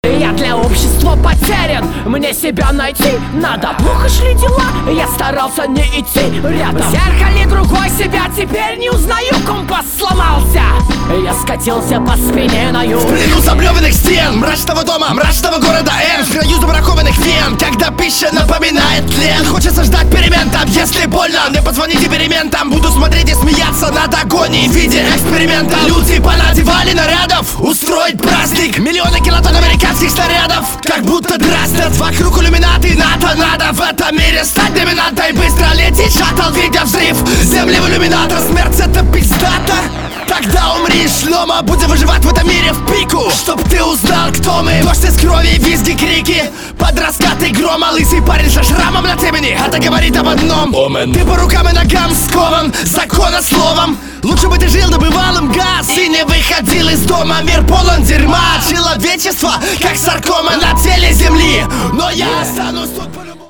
Я для общества потерян, мне себя найти надо. Плохо шли дела, я старался не идти рядом. В зеркале другой себя теперь не узнаю, компас сломался. Я скатился по спине на юг. В плену заблеванных стен, мрачного дома, мрачного города Н. В краю забракованных вен, когда пища напоминает тлен. Хочется ждать перемен там, если больно, не позвоните перементам. Буду смотреть и смеяться над агонией в виде эксперимента. Люди понадевали нарядов, устроить праздник. Миллионы килотонн американских снарядов, как будто дразнят. Вокруг иллюминаты, НАТО надо в этом мире стать доминантой. Быстро летит шаттл, видя взрыв земли в иллюминатор. Смерть это пиздата. Тогда умри, шлема, будем выживать в этом мире в пику. Чтоб ты узнал, кто мы. Дождь из крови, визги, крики, под раскаты грома. Лысый парень со шрамом на темени, это говорит об одном: Омен. Ты по рукам и ногам скован закона словом. Лучше бы ты жил добывалым газ и не выходил из дома. Мир полон дерьма, человечество как саркома на теле земли. Но я останусь тут по-любому.